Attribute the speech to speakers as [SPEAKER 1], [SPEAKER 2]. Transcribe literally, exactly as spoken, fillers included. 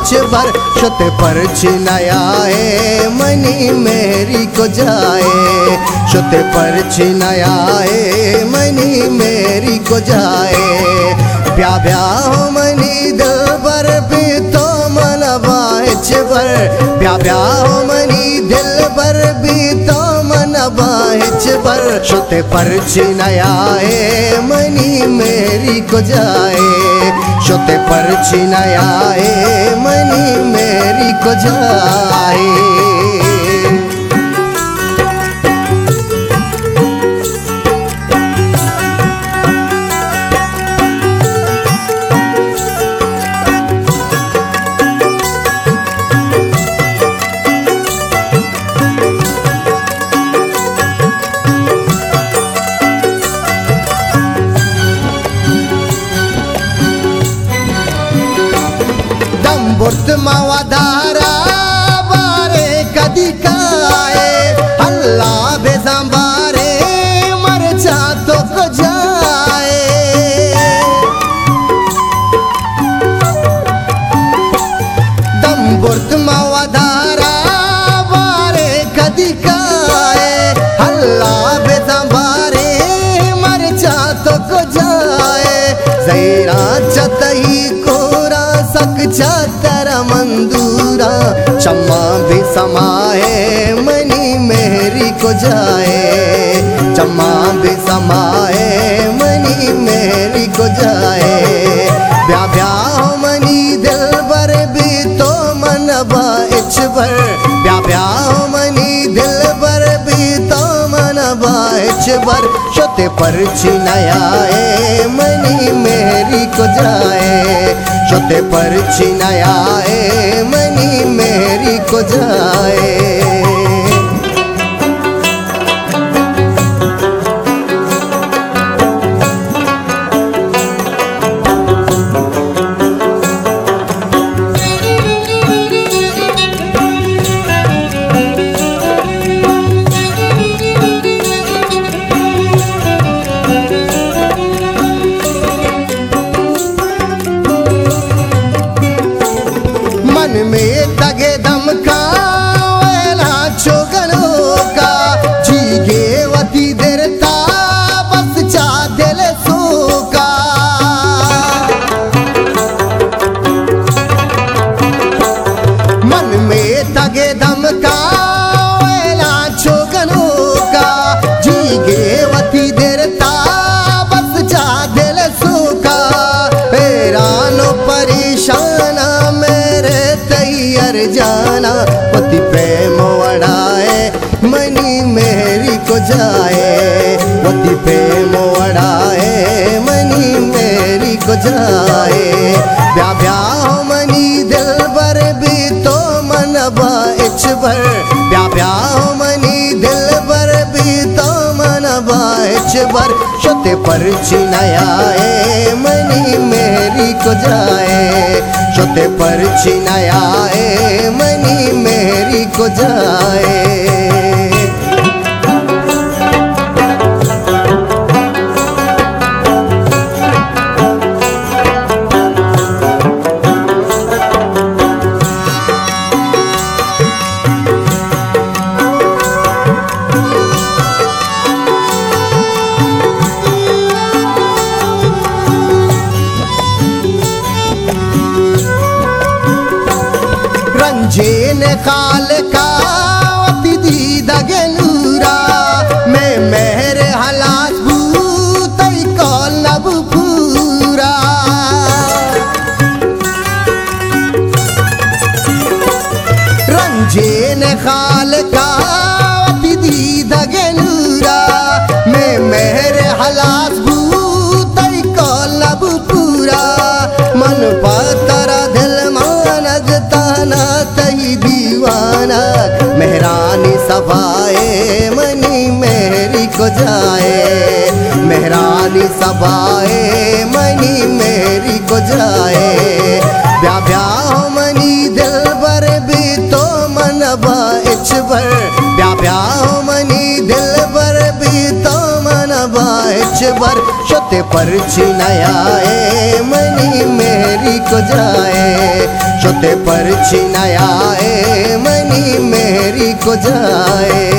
[SPEAKER 1] बर शत पर छिनायाए मनी मेरी को जाए शत पर छिनायाए मनी मेरी को जाए ब्या ब्या हो मनी दिल बर भी तो मन बाच बर ब्या ब्या हो मनी दिल बर भी तो मन बाच बर शत पर छिनायाए मनी मेरी को जाए शत पर छिनायाए मनी मेरी को जाए बुर्द मावादारा बारे कदी काए अल्लाह बेजंबारे मर जा तो को जाए दम बुर्द मावादारा बारे कदी काए अल्लाह बेजंबारे मर जा तो को जाए जैरा चतही कोरा सक चातरा मंदूरा चम्मा भी समाए मनी मेरी को जाए चम्मा भी समाए मनी मेरी को जाए ब्या ब्या हो मनी दिल बर भी तो मन बाच बर ब्या ब्या हो मनी दिल बर भी तो मन बाच बर शत पर छिनायाए मनी मेरी को जाए शत पर छिनायाए मनी मेरी को जाए में तगे दम का वेला चोगनो का जीगे वती देरता बस चा दिल सोका मन में तगे दम का वेला चोगनो का जीगे वती देरता बस चा दिल सोका हैरानो परेशान तैयार जाना पति प्रेम वड़ाए मनी मेरी को जाए पति प्रेम वड़ाए मनी मेरी को जाए ब्या ब्या हो मनी दिल बर भी तो मन बाच बर ब्या ब्या हो मनी दिल बर भी तो मन बाच बर शत पर छिनायाए मनी मेरी को जाए शत पर छिनायाए मनी मेरी को जाए जेन खाल का दी दगलूरा मैं मेहर हलास भूतई कौल नब पूरा रंजेन खाल का दी दगलूरा मैं मेहर हलास भूतई कौल नब पूरा मन पतरा दिल मानग ताना तही दीवाना मेहरानी सभाए मनी मेरी को जाए मेहरानी सभाए मनी मेरी को जाए ब्या ब्या हो मनी दिल बर भी तो मन बाच बर ब्या ब्या हो मनी दिल बर भी तो मन बाच भर शोते पर छिनाया ए मनी मेरी को जाए शोते पर छिनाया ए मनी मेरी को जाए।